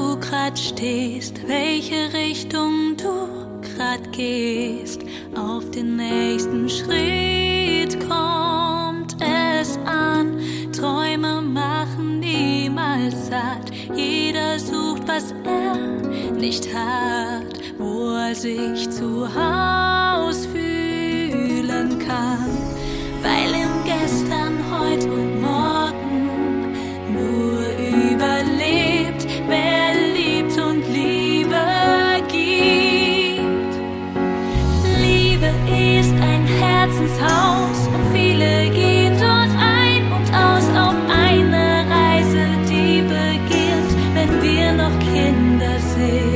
du grad stehst, welche Richtung du grad gehst. Auf den nächsten Schritt kommt es an. Träume machen niemals satt. Jeder sucht, was er nicht hat, wo er sich zu Haus fühlen kann. Weil im Gestern, heute und morgen nur überlebt, wer liebt und Liebe gibt. Liebe ist ein Herzenshaus und viele gehen dort ein und aus auf eine Reise, die beginnt, wenn wir noch Kinder sind.